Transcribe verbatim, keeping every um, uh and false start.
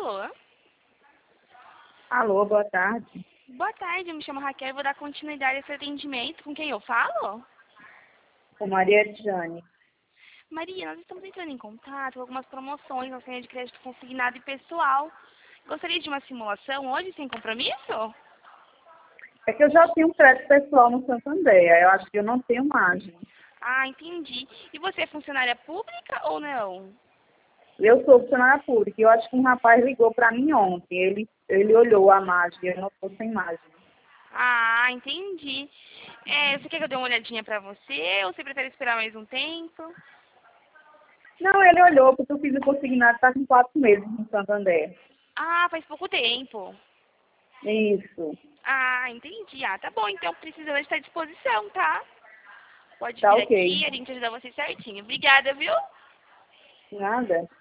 Alô? Alô, boa tarde. Boa tarde, eu me chamo Raquel e vou dar continuidade a esse atendimento. Com quem eu falo? Com Maria Jane. Maria, nós estamos entrando em contato com algumas promoções na senha de crédito consignado e pessoal. Gostaria de uma simulação hoje, sem compromisso? É que eu já tenho um crédito pessoal no Santander, eu acho que eu não tenho margem. Ah, entendi. E você é funcionária pública ou não? Eu sou funcionária pública e eu acho que um rapaz ligou para mim ontem. Ele, ele olhou a margem, eu não estou sem margem. Ah, entendi. É, você quer que eu dê uma olhadinha pra você ou você prefere esperar mais um tempo? Não, ele olhou porque eu fiz o consignado, está com quatro meses no Santander. Ah, faz pouco tempo. Isso, Ah, entendi. Ah, tá bom, então precisamos estar à disposição, tá? Pode tá vir ok. aqui, a gente ajuda você certinho. Obrigada, viu? Nada.